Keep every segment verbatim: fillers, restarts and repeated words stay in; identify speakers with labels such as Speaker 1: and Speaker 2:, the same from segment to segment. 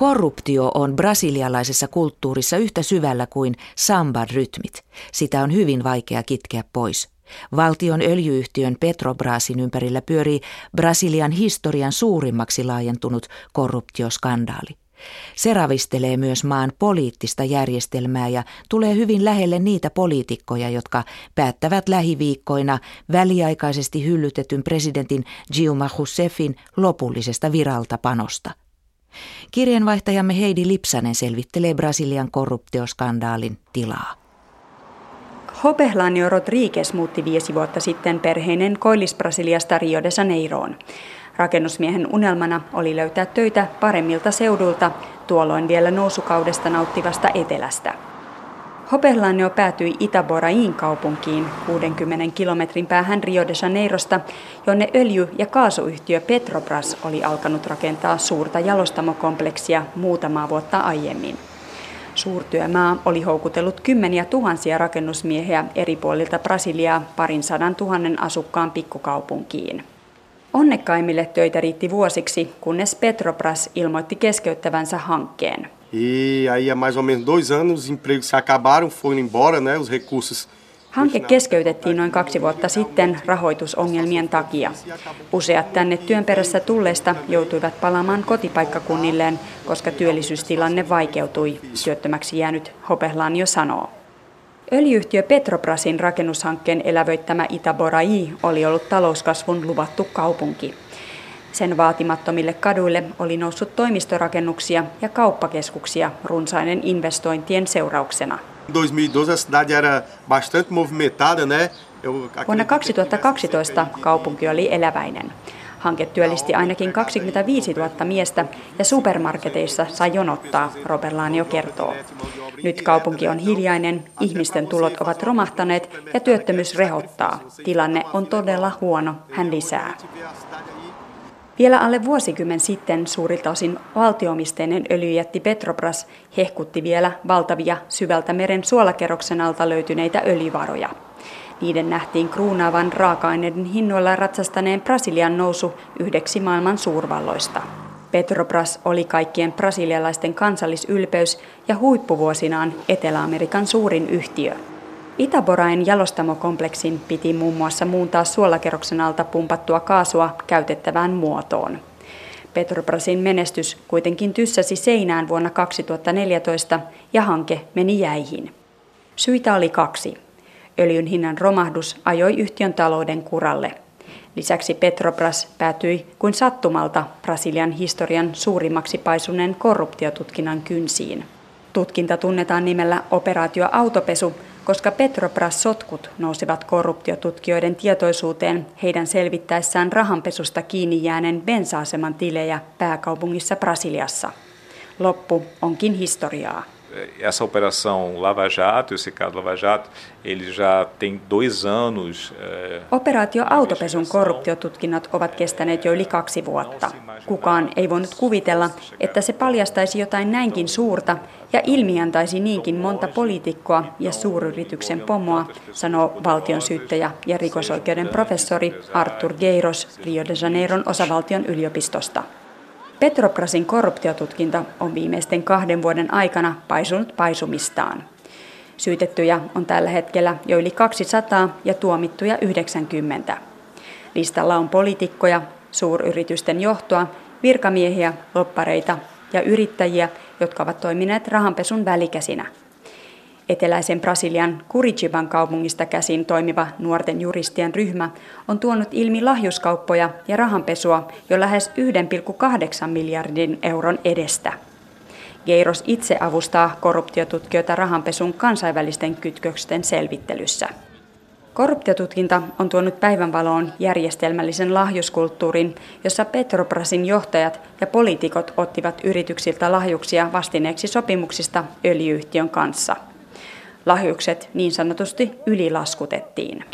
Speaker 1: Korruptio on brasilialaisessa kulttuurissa yhtä syvällä kuin samban rytmit. Sitä on hyvin vaikea kitkeä pois. Valtion öljyyhtiön Petrobrasin ympärillä pyörii Brasilian historian suurimmaksi laajentunut korruptioskandaali. Se ravistelee myös maan poliittista järjestelmää ja tulee hyvin lähelle niitä poliitikkoja, jotka päättävät lähiviikkoina väliaikaisesti hyllytetyn presidentin Dilma Rousseffin lopullisesta viraltapanosta. Kirjeenvaihtajamme Heidi Lipsanen selvittelee Brasilian korruptioskandaalin tilaa.
Speaker 2: Hopehlanio Rodrigues muutti viisi vuotta sitten perheinen Koillis-Brasiliasta Rio de Janeiroon. Rakennusmiehen unelmana oli löytää töitä paremmilta seudulta, tuolloin vielä nousukaudesta nauttivasta etelästä. Hopehlanio päätyi Itaborain kaupunkiin kuudenkymmenen kilometrin päähän Rio de Janeirosta, jonne öljy- ja kaasuyhtiö Petrobras oli alkanut rakentaa suurta jalostamokompleksia muutamaa vuotta aiemmin. Suurtyömaa oli houkutellut kymmeniä tuhansia rakennusmiehiä eri puolilta Brasiliaa parin sadan tuhannen asukkaan pikkukaupunkiin. Onnekkaimmille töitä riitti vuosiksi, kunnes Petrobras ilmoitti keskeyttävänsä hankkeen.
Speaker 3: E aí há mais ou menos dois anos os empregos se acabaram, foram embora, né, os recursos.
Speaker 2: Hanke keskeytettiin noin kaksi vuotta sitten rahoitusongelmien takia. Useat tänne työn perässä tulleista joutuivat palaamaan kotipaikkakunnilleen, koska työllisyystilanne vaikeutui, työttömäksi jäänyt Hopehlanio sanoo. Öljyyhtiö Petrobrasin rakennushankkeen elävöittämä Itaborai oli ollut talouskasvun luvattu kaupunki. Sen vaatimattomille kaduille oli noussut toimistorakennuksia ja kauppakeskuksia runsaiden investointien seurauksena. Vuonna kaksituhattakaksitoista kaupunki oli eläväinen. Hanke työllisti ainakin kaksikymmentäviisituhatta miestä ja supermarketeissa sai jonottaa, Hopehlanio kertoo. Nyt kaupunki on hiljainen, ihmisten tulot ovat romahtaneet ja työttömyys rehottaa. Tilanne on todella huono, hän lisää. Vielä alle vuosikymmen sitten suurilta osin valtio-omisteinen öljyjätti Petrobras hehkutti vielä valtavia syvältä meren suolakerroksen alta löytyneitä öljyvaroja. Niiden nähtiin kruunaavan raaka-aineiden hinnoilla ratsastaneen Brasilian nousu yhdeksi maailman suurvalloista. Petrobras oli kaikkien brasilialaisten kansallisylpeys ja huippuvuosinaan Etelä-Amerikan suurin yhtiö. Itaborain jalostamokompleksin piti muun muassa muuntaa suolakerroksen alta pumpattua kaasua käytettävään muotoon. Petrobrasin menestys kuitenkin tyssäsi seinään vuonna kaksituhattaneljätoista ja hanke meni jäihin. Syitä oli kaksi. Öljyn hinnan romahdus ajoi yhtiön talouden kuralle. Lisäksi Petrobras päätyi kuin sattumalta Brasilian historian suurimmaksi paisuneen korruptiotutkinnan kynsiin. Tutkinta tunnetaan nimellä Operaatio Autopesu, koska Petrobras-sotkut nousivat korruptiotutkijoiden tietoisuuteen heidän selvittäessään rahanpesusta kiinni jääneen bensa-aseman tilejä pääkaupungissa Brasiliassa. Loppu onkin historiaa.
Speaker 4: Essa operação Lava Jato, esse caso Lava Jato, ele já tem dois anos.
Speaker 2: Operaatio Autopesun korruptiotutkinnat ovat kestäneet jo yli kaksi vuotta. Kukaan ei voinut kuvitella, että se paljastaisi jotain näinkin suurta ja ilmiantaisi niinkin monta poliitikkoa ja suuryrityksen pomoa, sanoo valtion syyttäjä ja rikosoikeuden professori Arthur Gueiros Rio de Janeiron osavaltion yliopistosta. Petrobrasin korruptiotutkinta on viimeisten kahden vuoden aikana paisunut paisumistaan. Syytettyjä on tällä hetkellä jo yli kaksisataa ja tuomittuja yhdeksänkymmentä. Listalla on poliitikkoja, suuryritysten johtoa, virkamiehiä, lobbareita ja yrittäjiä, jotka ovat toimineet rahanpesun välikäsinä. Eteläisen Brasilian Curitiban kaupungista käsin toimiva nuorten juristien ryhmä on tuonut ilmi lahjuskauppoja ja rahanpesua jo lähes yksi pilkku kahdeksan miljardin euron edestä. Gueiros itse avustaa korruptiotutkijoita rahanpesun kansainvälisten kytkösten selvittelyssä. Korruptiotutkinta on tuonut päivänvaloon järjestelmällisen lahjuskulttuurin, jossa Petrobrasin johtajat ja poliitikot ottivat yrityksiltä lahjuksia vastineeksi sopimuksista öljyyhtiön kanssa. Lahjukset niin sanotusti ylilaskutettiin.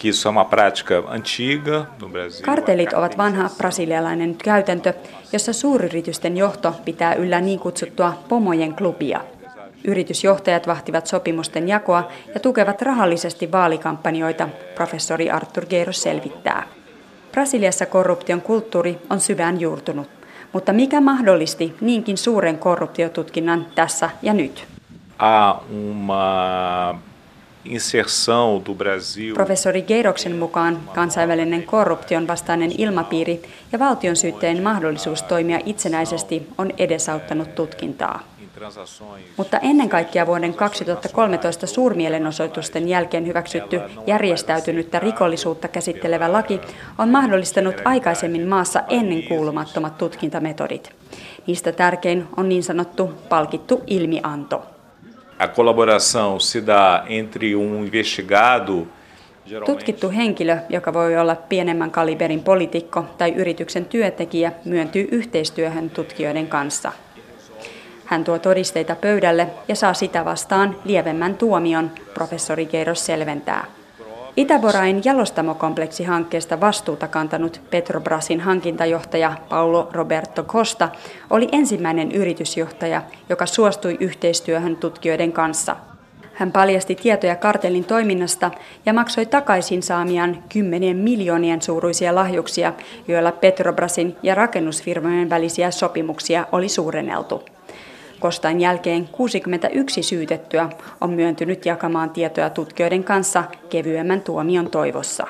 Speaker 2: Kartellit ovat vanha brasilialainen käytäntö, jossa suuryritysten johto pitää yllä niin kutsuttua pomojen klubia. Yritysjohtajat vahtivat sopimusten jakoa ja tukevat rahallisesti vaalikampanjoita, professori Arthur Gueiros selvittää. Brasiliassa korruption kulttuuri on syvään juurtunut. Mutta mikä mahdollisti niinkin suuren korruptiotutkinnan tässä ja nyt?
Speaker 4: Há uma inserção do Brasil.
Speaker 2: Professori Geiroksen mukaan kansainvälinen korruption vastainen ilmapiiri ja valtionsyytteen mahdollisuus toimia itsenäisesti on edesauttanut tutkintaa. Mutta ennen kaikkea vuoden kaksituhattakolmetoista suurmielenosoitusten jälkeen hyväksytty järjestäytynyttä rikollisuutta käsittelevä laki on mahdollistanut aikaisemmin maassa ennenkuulumattomat tutkintametodit. Niistä tärkein on niin sanottu palkittu ilmianto.
Speaker 4: A colaboração se dá entre um investigado.
Speaker 2: Tutkittu henkilö, joka voi olla pienemmän kaliberin poliitikko tai yrityksen työntekijä, myöntyy yhteistyöhön tutkijoiden kanssa. Hän tuo todisteita pöydälle ja saa sitä vastaan lievemmän tuomion, professori Geiros selventää. Itä-Borain jalostamokompleksihankkeesta vastuuta kantanut Petrobrasin hankintajohtaja Paulo Roberto Costa oli ensimmäinen yritysjohtaja, joka suostui yhteistyöhön tutkijoiden kanssa. Hän paljasti tietoja kartellin toiminnasta ja maksoi takaisin saamiaan kymmenien miljoonien suuruisia lahjuksia, joilla Petrobrasin ja rakennusfirmojen välisiä sopimuksia oli suurenneltu. Costan jälkeen kuusikymmentäyksi syytettyä on myöntynyt jakamaan tietoja tutkijoiden kanssa kevyemmän tuomion toivossa.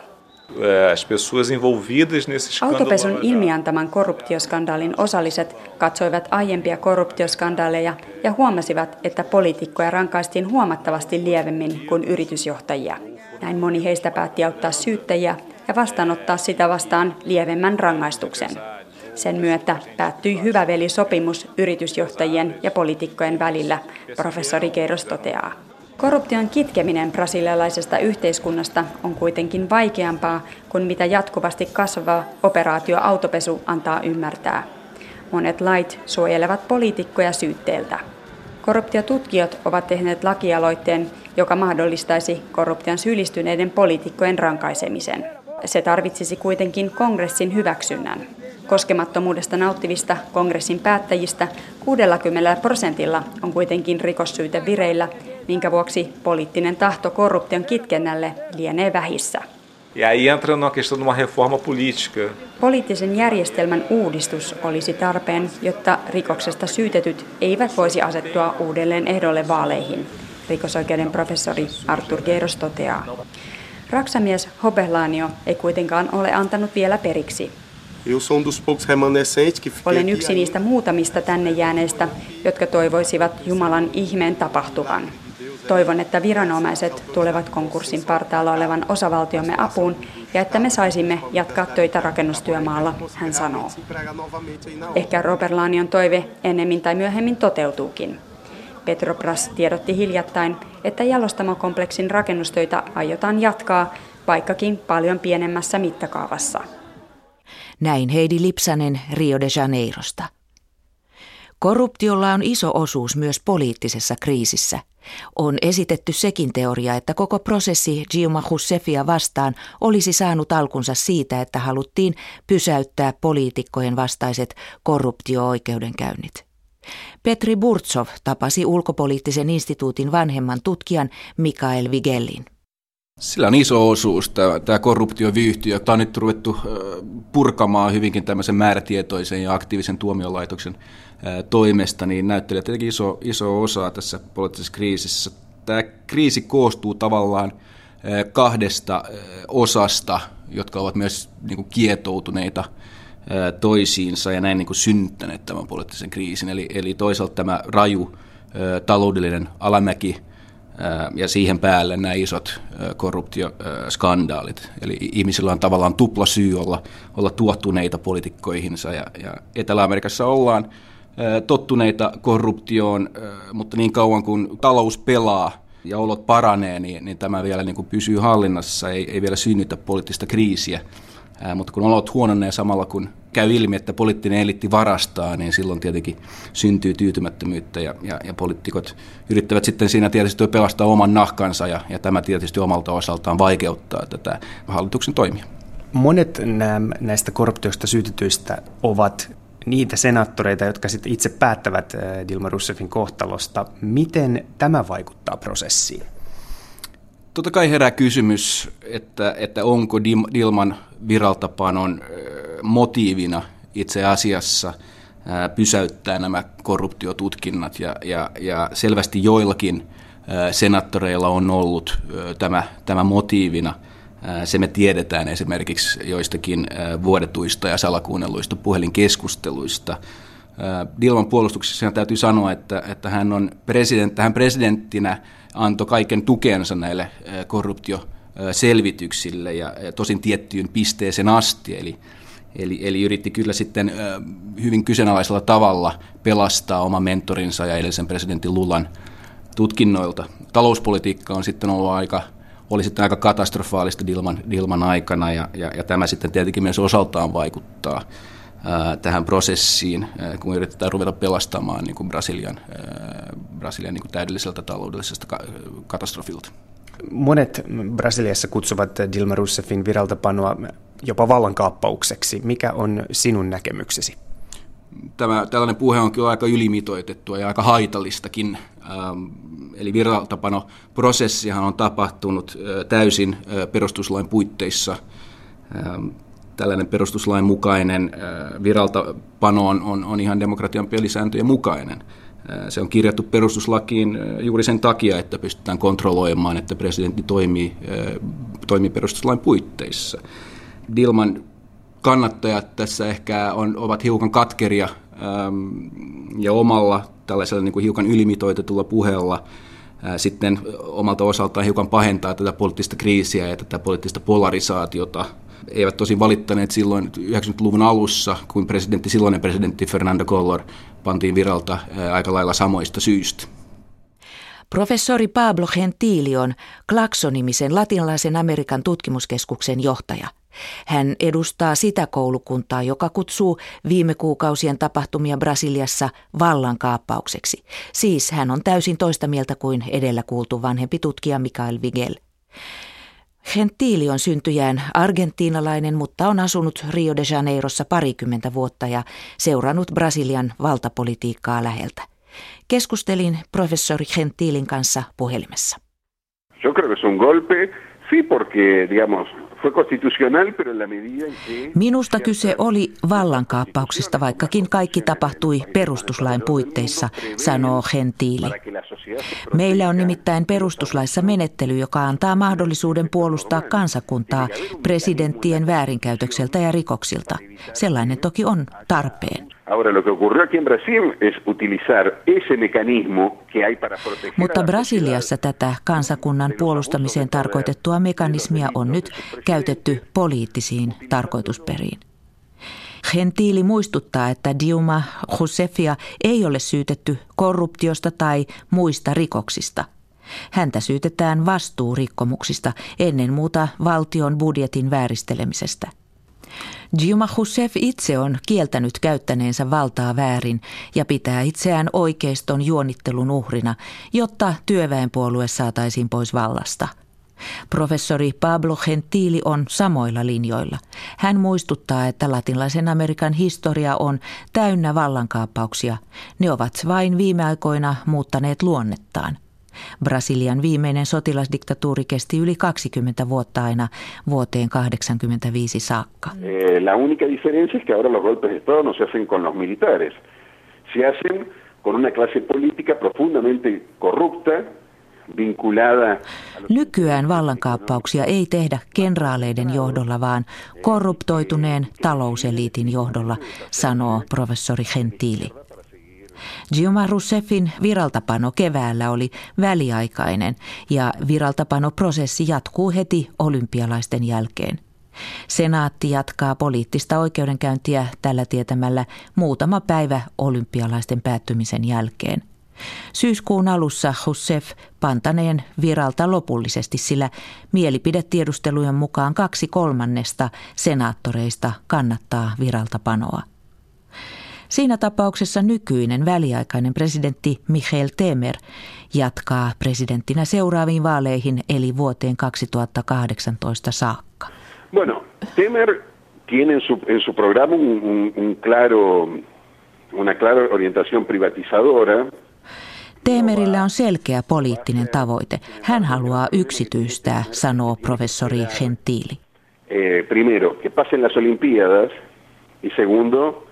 Speaker 2: Autopesun ilmiantaman korruptioskandaalin osalliset katsoivat aiempia korruptioskandaaleja ja huomasivat, että poliitikkoja rankaistiin huomattavasti lievemmin kuin yritysjohtajia. Näin moni heistä päätti auttaa syyttäjiä ja vastaanottaa sitä vastaan lievemmän rangaistuksen. Sen myötä päättyi hyvä velisopimus yritysjohtajien ja poliitikkojen välillä, professori Geiros toteaa. Korruption kitkeminen brasilialaisesta yhteiskunnasta on kuitenkin vaikeampaa kuin mitä jatkuvasti kasvava operaatio autopesu antaa ymmärtää. Monet lait suojelevat poliitikkoja syytteeltä. Korruptiotutkijat ovat tehneet lakialoitteen, joka mahdollistaisi korruption syyllistyneiden poliitikkojen rankaisemisen. Se tarvitsisi kuitenkin kongressin hyväksynnän. Koskemattomuudesta nauttivista kongressin päättäjistä kuudellakymmenellä prosentilla on kuitenkin rikossyyte vireillä, minkä vuoksi poliittinen tahto korruption kitkennälle lienee vähissä.
Speaker 4: E aí entra na questão de uma reforma política.
Speaker 2: Poliittisen järjestelmän uudistus olisi tarpeen, jotta rikoksesta syytetyt eivät voisi asettua uudelleen ehdolle vaaleihin, rikosoikeuden professori Arthur Geiros toteaa. Raksamies Hobelaño ei kuitenkaan ole antanut vielä periksi. Olen yksi niistä muutamista tänne jääneistä, jotka toivoisivat Jumalan ihmeen tapahtuvan. Toivon, että viranomaiset tulevat konkurssin partaalla olevan osavaltiomme apuun ja että me saisimme jatkaa töitä rakennustyömaalla, hän sanoo. Ehkä Robert'n toive ennemmin tai myöhemmin toteutuukin. Petrobras tiedotti hiljattain, että jalostamokompleksin rakennustöitä aiotaan jatkaa, vaikkakin paljon pienemmässä mittakaavassa.
Speaker 1: Näin Heidi Lipsanen Rio de Janeirosta. Korruptiolla on iso osuus myös poliittisessa kriisissä. On esitetty sekin teoria, että koko prosessi Dilma Rousseffia vastaan olisi saanut alkunsa siitä, että haluttiin pysäyttää poliitikkojen vastaiset korruptio-oikeudenkäynnit. Petri Burtsov tapasi ulkopoliittisen instituutin vanhemman tutkijan Mikael Wigellin.
Speaker 5: Sillä on iso osuus, tämä, tämä korruptiovyyhti, jota on nyt ruvettu purkamaan hyvinkin tämmöisen määrätietoisen ja aktiivisen tuomiolaitoksen toimesta, niin näyttelee tietenkin iso, iso osa tässä poliittisessa kriisissä. Tämä kriisi koostuu tavallaan kahdesta osasta, jotka ovat myös niin kuin kietoutuneita toisiinsa ja näin niin kuin synnyttäneet tämän poliittisen kriisin. Eli, eli toisaalta tämä raju taloudellinen alamäki, ja siihen päälle nämä isot korruptioskandaalit. Eli ihmisillä on tavallaan tupla syy olla, olla tuottuneita poliitikkoihinsa. Ja, ja Etelä-Amerikassa ollaan tottuneita korruptioon, mutta niin kauan kuin talous pelaa ja olot paranee, niin, niin tämä vielä niin kuin pysyy hallinnassa, ei, ei vielä synnytä poliittista kriisiä. Ää, mutta kun olot huononee samalla, kun käy ilmi, että poliittinen eliitti varastaa, niin silloin tietenkin syntyy tyytymättömyyttä ja, ja, ja poliitikot yrittävät sitten siinä tietysti pelastaa oman nahkansa ja, ja tämä tietysti omalta osaltaan vaikeuttaa tätä hallituksen toimia.
Speaker 6: Monet näistä korruptiosta syytetyistä ovat niitä senaattoreita, jotka sitten itse päättävät Dilma Rousseffin kohtalosta. Miten tämä vaikuttaa prosessiin?
Speaker 5: Totta kai herää kysymys, että, että onko Dilman viraltapanon motiivina itse asiassa pysäyttää nämä korruptiotutkinnat ja, ja, ja selvästi joillakin senaattoreilla on ollut tämä, tämä motiivina. Se me tiedetään esimerkiksi joistakin vuodetuista ja salakuunnelluista puhelinkeskusteluista. Dilman puolustuksessa täytyy sanoa, että, että hän, on president, hän presidenttinä antoi kaiken tukensa näille korruptioselvityksille ja, ja tosin tiettyyn pisteeseen asti. Eli, eli, eli yritti kyllä sitten hyvin kyseenalaisella tavalla pelastaa oman mentorinsa ja edellisen presidentin Lulan tutkinnoilta. Talouspolitiikka on sitten ollut aika, oli sitten aika katastrofaalista Dilman, Dilman aikana ja, ja, ja tämä sitten tietenkin myös osaltaan vaikuttaa ää, tähän prosessiin, ää, kun yritetään ruveta pelastamaan niin kuin Brasilian, ää, Brasilian niin kuin täydelliseltä taloudellisesta ka- katastrofilta.
Speaker 6: Monet Brasiliassa kutsuvat Dilma Rousseffin viraltapanoa jopa vallankaappaukseksi. Mikä on sinun näkemyksesi?
Speaker 5: Tämä, tällainen puhe on kyllä aika ylimitoitettua ja aika haitallistakin. Ähm, eli viraltapanoprosessihan on tapahtunut äh, täysin äh, perustuslain puitteissa. Ähm, tällainen perustuslain mukainen äh, viraltapano on, on, on ihan demokratian pelisääntöjen mukainen. Äh, se on kirjattu perustuslakiin äh, juuri sen takia, että pystytään kontrolloimaan, että presidentti toimii, äh, toimii perustuslain puitteissa. Dilman kannattajat tässä ehkä on, ovat hiukan katkeria äm, ja omalla tällaisella niin kuin hiukan ylimitoitetulla puheella ää, sitten omalta osaltaan hiukan pahentaa tätä poliittista kriisiä ja tätä poliittista polarisaatiota. Eivät tosin valittaneet silloin yhdeksänkymmentäluvun alussa, kun presidentti, silloinen presidentti Fernando Collor pantiin viralta ää, aika lailla samoista syistä.
Speaker 1: Professori Pablo Gentili on Claxo-nimisen latinalaisen Amerikan tutkimuskeskuksen johtaja. Hän edustaa sitä koulukuntaa, joka kutsuu viime kuukausien tapahtumia Brasiliassa vallankaappaukseksi. Siis hän on täysin toista mieltä kuin edellä kuultu vanhempi tutkija Mikael Wigel. Gentili on syntyjään argentiinalainen, mutta on asunut Rio de Janeirossa parikymmentä vuotta ja seurannut Brasilian valtapolitiikkaa läheltä. Keskustelin professori Gentilin kanssa puhelimessa.
Speaker 7: Yo creo que es un golpe, sí, porque, digamos, fue constitucional, pero en la medida en que...
Speaker 1: Minusta kyse oli vallankaappauksesta, vaikkakin kaikki tapahtui perustuslain puitteissa, sanoo Gentili. Meillä on nimittäin perustuslaissa menettely, joka antaa mahdollisuuden puolustaa kansakuntaa presidenttien väärinkäytökseltä ja rikoksilta. Sellainen toki on tarpeen. Mutta Brasiliassa tätä kansakunnan puolustamiseen tarkoitettua mekanismia on nyt käytetty poliittisiin tarkoitusperiin. Gentili muistuttaa, että Dilma Rousseffia ei ole syytetty korruptiosta tai muista rikoksista. Häntä syytetään vastuurikkomuksista, ennen muuta valtion budjetin vääristelemisestä. Dilma Rousseff itse on kieltänyt käyttäneensä valtaa väärin ja pitää itseään oikeiston juonittelun uhrina, jotta työväenpuolue saataisiin pois vallasta. Professori Pablo Gentili on samoilla linjoilla. Hän muistuttaa, että latinalaisen Amerikan historia on täynnä vallankaappauksia. Ne ovat vain viime aikoina muuttaneet luonnettaan. Brasilian viimeinen sotilasdiktatuuri kesti yli kaksikymmentä vuotta aina vuoteen kahdeksankymmentäviisi saakka.
Speaker 7: La única diferencia es que ahora los golpes de Estado no se hacen con los militares. Se hacen con una clase política profundamente corrupta.
Speaker 1: Nykyään vallankaappauksia ei tehdä kenraaleiden johdolla, vaan korruptoituneen talouseliitin johdolla, sanoo professori Gentili. Dilma Rousseffin viraltapano keväällä oli väliaikainen ja viraltapanoprosessi jatkuu heti olympialaisten jälkeen. Senaatti jatkaa poliittista oikeudenkäyntiä tällä tietämällä muutama päivä olympialaisten päättymisen jälkeen. Syyskuun alussa Rousseff pantaneen viralta lopullisesti, sillä mielipidetiedustelujen mukaan kaksi kolmannesta senaattoreista kannattaa viraltapanoa. Siinä tapauksessa nykyinen väliaikainen presidentti Michel Temer jatkaa presidenttinä seuraaviin vaaleihin eli vuoteen kaksituhattakahdeksantoista saakka.
Speaker 7: Bueno, Temer tiene en su, en su programa un, un, un claro, una clara orientación privatizadora.
Speaker 1: Temerillä on selkeä poliittinen tavoite. Hän haluaa yksityistää, sanoo professori Gentili.
Speaker 7: Eh, primero, que pasen las Olimpiadas y segundo,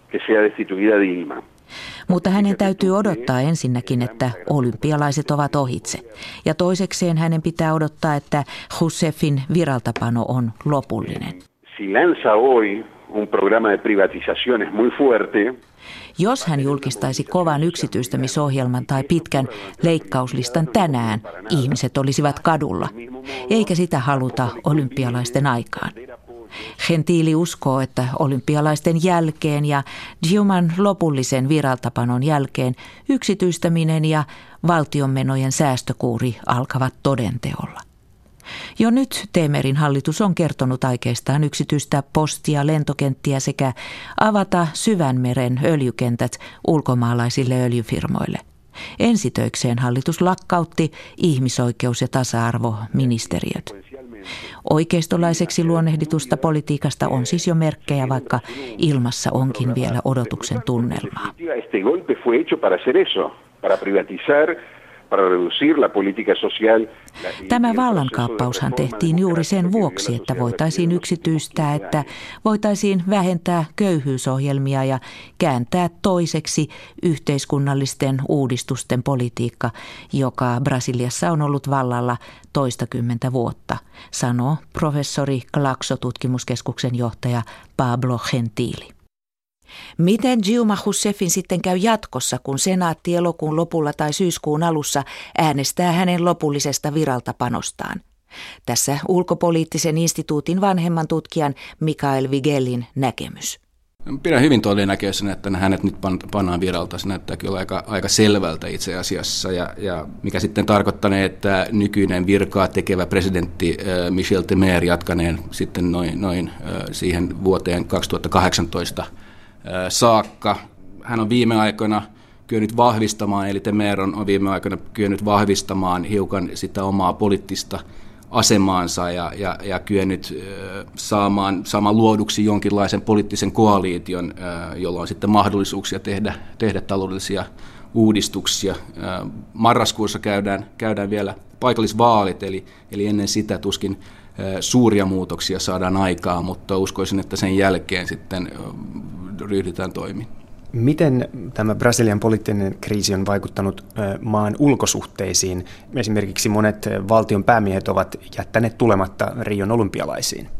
Speaker 7: que sea destituida Dilma.
Speaker 1: Mutta hänen täytyy odottaa ensinnäkin, että olympialaiset ovat ohitse. Ja toisekseen hänen pitää odottaa, että Rousseffin viraltapano on lopullinen.
Speaker 7: Si lanza hoy un programa de privatizaciones muy fuerte.
Speaker 1: Jos hän julkistaisi kovan yksityistämisohjelman tai pitkän leikkauslistan tänään, ihmiset olisivat kadulla, eikä sitä haluta olympialaisten aikaan. Gentili uskoo, että olympialaisten jälkeen ja Dilman lopullisen viraltapanon jälkeen yksityistäminen ja valtionmenojen säästökuuri alkavat todenteolla. Jo nyt Temerin hallitus on kertonut aikeistaan yksityistää postia, lentokenttiä sekä avata Syvänmeren öljykentät ulkomaalaisille öljyfirmoille. Ensitöikseen hallitus lakkautti ihmisoikeus- ja tasa-arvoministeriöt. Oikeistolaiseksi luonnehditusta politiikasta on siis jo merkkejä, vaikka ilmassa onkin vielä odotuksen tunnelmaa. Tämä vallankaappaushan tehtiin juuri sen vuoksi, että voitaisiin yksityistää, että voitaisiin vähentää köyhyysohjelmia ja kääntää toiseksi yhteiskunnallisten uudistusten politiikka, joka Brasiliassa on ollut vallalla toistakymmentä vuotta, sanoo professori Glaxo-tutkimuskeskuksen johtaja Pablo Gentili. Miten Dilma Rousseffin sitten käy jatkossa, kun senaatti elokuun lopulla tai syyskuun alussa äänestää hänen lopullisesta viraltapanostaan? Tässä ulkopoliittisen instituutin vanhemman tutkijan Mikael Wigelin näkemys.
Speaker 5: Pidän hyvin todennäköisenä, että hänet nyt pannaan viralta. Se näyttää kyllä aika, aika selvältä itse asiassa, ja, ja mikä sitten tarkoittaa, että nykyinen virkaa tekevä presidentti äh, Michel Temer jatkaneen sitten noin, noin äh, siihen vuoteen kaksituhattakahdeksantoista saakka. Hän on viime aikoina kyennyt vahvistamaan, eli Temer on viime aikoina kyennyt vahvistamaan hiukan sitä omaa poliittista asemaansa ja, ja, ja kyennyt saamaan, saamaan luoduksi jonkinlaisen poliittisen koaliition, jolla on sitten mahdollisuuksia tehdä, tehdä taloudellisia uudistuksia. Marraskuussa käydään, käydään vielä paikallisvaalit, eli, eli ennen sitä tuskin suuria muutoksia saadaan aikaan, mutta uskoisin, että sen jälkeen sitten ryhdytään toimiin.
Speaker 6: Miten tämä Brasilian poliittinen kriisi on vaikuttanut maan ulkosuhteisiin? Esimerkiksi monet valtion päämiehet ovat jättäneet tulematta Rion olympialaisiin.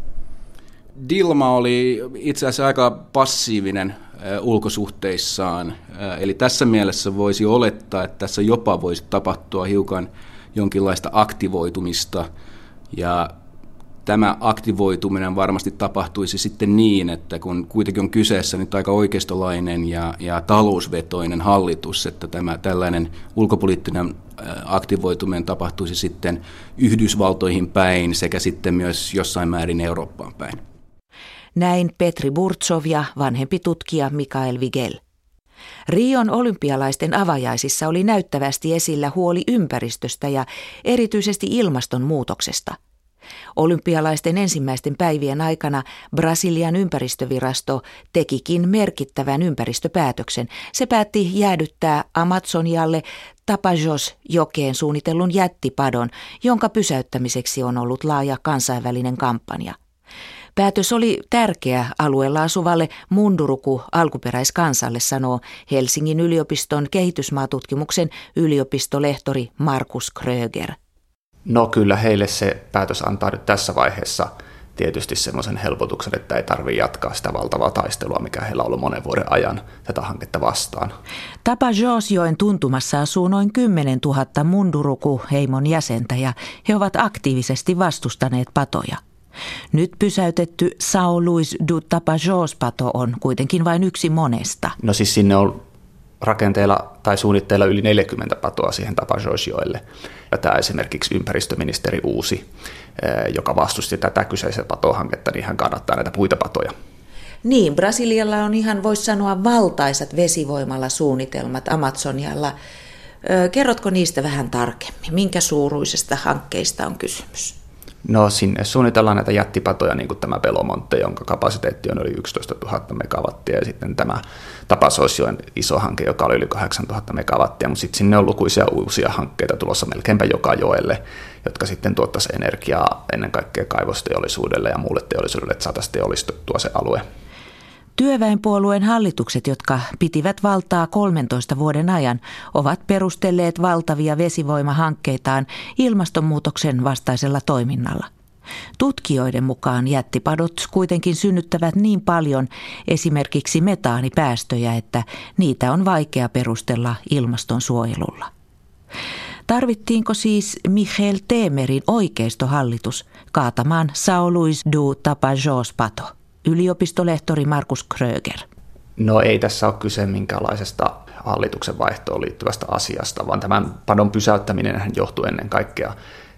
Speaker 5: Dilma oli itse asiassa aika passiivinen ulkosuhteissaan, eli tässä mielessä voisi olettaa, että tässä jopa voisi tapahtua hiukan jonkinlaista aktivoitumista, ja tämä aktivoituminen varmasti tapahtuisi sitten niin, että kun kuitenkin on kyseessä nyt aika oikeistolainen ja, ja talousvetoinen hallitus, että tämä tällainen ulkopoliittinen aktivoituminen tapahtuisi sitten Yhdysvaltoihin päin sekä sitten myös jossain määrin Eurooppaan päin.
Speaker 1: Näin Petri Burtsov ja vanhempi tutkija Mikael Wigel. Rion olympialaisten avajaisissa oli näyttävästi esillä huoli ympäristöstä ja erityisesti ilmastonmuutoksesta. Olympialaisten ensimmäisten päivien aikana Brasilian ympäristövirasto tekikin merkittävän ympäristöpäätöksen. Se päätti jäädyttää Amazonialle Tapajós-jokeen suunnitellun jättipadon, jonka pysäyttämiseksi on ollut laaja kansainvälinen kampanja. Päätös oli tärkeä alueella asuvalle Munduruku alkuperäiskansalle, sanoo Helsingin yliopiston kehitysmaatutkimuksen yliopistolehtori Markus Kröger.
Speaker 8: No kyllä heille se päätös antaa nyt tässä vaiheessa tietysti semmoisen helpotuksen, että ei tarvitse jatkaa sitä valtavaa taistelua, mikä heillä on ollut monen vuoden ajan tätä hanketta vastaan.
Speaker 1: Tapajós-joen tuntumassa asuu noin kymmenen tuhatta Munduruku-heimon jäsentä ja he ovat aktiivisesti vastustaneet patoja. Nyt pysäytetty São Luís do Tapajós-pato on kuitenkin vain yksi monesta.
Speaker 8: No siis sinne on rakenteella tai suunnitteilla yli neljäkymmentä patoa siihen Tapajós-joelle. Ja tämä esimerkiksi ympäristöministeri Uusi, joka vastusti tätä kyseistä patohanketta, niin hän kannattaa näitä puita patoja.
Speaker 1: Niin, Brasilialla on ihan, voisi sanoa, valtaisat vesivoimalla suunnitelmat Amazonialla. Kerrotko niistä vähän tarkemmin? Minkä suuruisesta hankkeista on kysymys?
Speaker 8: No sinne suunnitellaan näitä jättipatoja, niin kuin tämä Belo Monte, jonka kapasiteetti on yli yksitoista tuhatta megawattia, ja sitten tämä Tapajós-joen iso hanke, joka oli yli kahdeksantuhatta megawattia, mutta sitten sinne on lukuisia uusia hankkeita tulossa melkeinpä joka joelle, jotka sitten tuottaisi energiaa ennen kaikkea kaivosteollisuudelle ja muulle teollisuudelle, että saataisiin teollistettua se alue.
Speaker 1: Työväenpuolueen hallitukset, jotka pitivät valtaa kolmentoista vuoden ajan, ovat perustelleet valtavia vesivoimahankkeitaan ilmastonmuutoksen vastaisella toiminnalla. Tutkijoiden mukaan jättipadot kuitenkin synnyttävät niin paljon esimerkiksi metaanipäästöjä, että niitä on vaikea perustella ilmastonsuojelulla. Tarvittiinko siis Michel Temerin oikeistohallitus kaatamaan Saint-Louis du Tapajos-pato? Yliopistolehtori Markus Kröger.
Speaker 8: No ei tässä ole kyse minkäänlaisesta hallituksen vaihtoon liittyvästä asiasta, vaan tämän padon pysäyttäminen johtui ennen kaikkea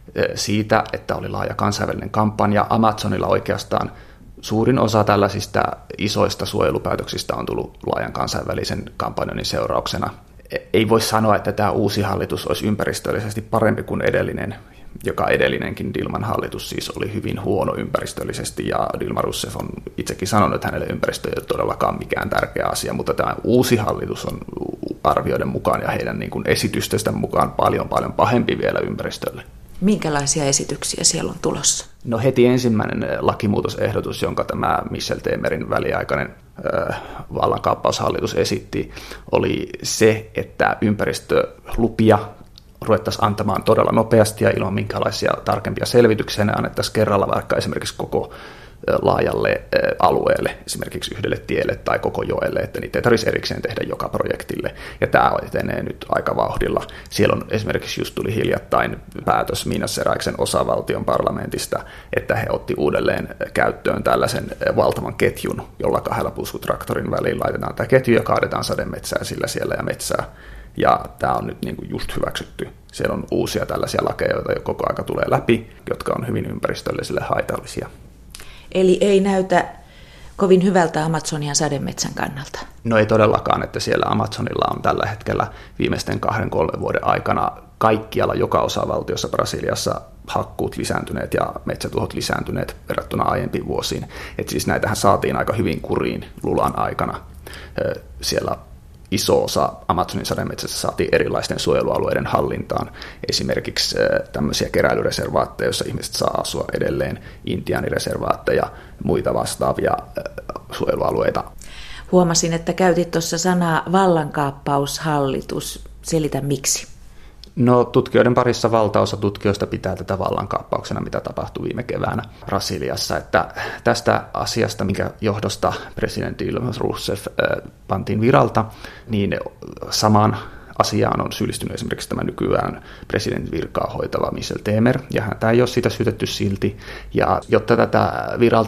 Speaker 8: siitä, että oli laaja kansainvälinen kampanja. Amazonilla oikeastaan suurin osa tällaisista isoista suojelupäätöksistä on tullut laajan kansainvälisen kampanjoinnin seurauksena. Ei voi sanoa, että tämä uusi hallitus olisi ympäristöllisesti parempi kuin edellinen, joka edellinenkin Dilman hallitus siis oli hyvin huono ympäristöllisesti, ja Dilma Rousseff on itsekin sanonut, että hänelle ympäristö ei ole todellakaan mikään tärkeä asia, mutta tämä uusi hallitus on arvioiden mukaan ja heidän niin kuin esitystensä mukaan paljon paljon pahempi vielä ympäristölle.
Speaker 1: Minkälaisia esityksiä siellä on tulossa?
Speaker 8: No heti ensimmäinen lakimuutosehdotus, jonka tämä Michel Temerin väliaikainen äh, vallankaappaushallitus esitti, oli se, että ympäristölupia ruvettaisiin antamaan todella nopeasti ja ilman minkälaisia tarkempia selvityksiä. Ne annettaisiin kerralla vaikka esimerkiksi koko laajalle alueelle, esimerkiksi yhdelle tielle tai koko joelle, että niitä ei tarvitsisi erikseen tehdä joka projektille. Ja tämä etenee nyt aika vauhdilla. Siellä on esimerkiksi just tuli hiljattain päätös Minas Geraisen osavaltion parlamentista, että he otti uudelleen käyttöön tällaisen valtavan ketjun, jolla kahdella puskutraktorin väliin laitetaan tämä ketju ja kaadetaan sademetsää sillä siellä ja metsää. Ja tämä on nyt niin kuin just hyväksytty. Siellä on uusia tällaisia lakeja, joita jo koko aika tulee läpi, jotka on hyvin ympäristöllisille haitallisia.
Speaker 1: Eli ei näytä kovin hyvältä Amazonian sademetsän kannalta?
Speaker 8: No ei todellakaan, että siellä Amazonilla on tällä hetkellä viimeisten kahden kolmen vuoden aikana kaikkialla joka osavaltiossa Brasiliassa hakkuut lisääntyneet ja metsätuhot lisääntyneet verrattuna aiempiin vuosiin. Että siis näitähän saatiin aika hyvin kuriin Lulan aikana. Siellä iso osa Amazonin sademetsästä saatiin erilaisten suojelualueiden hallintaan. Esimerkiksi tämmöisiä keräilyreservaatteja, joissa ihmiset saa asua edelleen, intiaanireservaatteja ja muita vastaavia suojelualueita.
Speaker 1: Huomasin, että käytit tuossa sanaa vallankaappaushallitus. Selitä miksi?
Speaker 8: No tutkijoiden parissa valtaosa tutkijoista pitää tätä vallankaappauksena, mitä tapahtui viime keväänä Brasiliassa. Että tästä asiasta, minkä johdosta presidentti Dilma Rousseff pantiin viralta, niin samaan asiaan on syyllistynyt esimerkiksi tämä nykyään presidentin virkaa hoitava Michel Temer, ja häntä ei ole siitä syytetty silti. Ja jotta tätä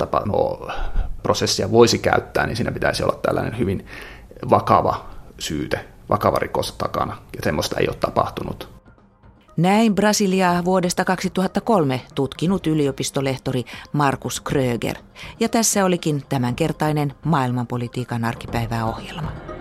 Speaker 8: viraltapano-prosessia voisi käyttää, niin siinä pitäisi olla tällainen hyvin vakava syyte, vakava rikos takana, ja semmoista ei ole tapahtunut.
Speaker 1: Näin Brasiliaa vuodesta kaksituhattakolme tutkinut yliopistolehtori Markus Kröger. Ja tässä olikin tämänkertainen maailmanpolitiikan arkipäiväohjelma.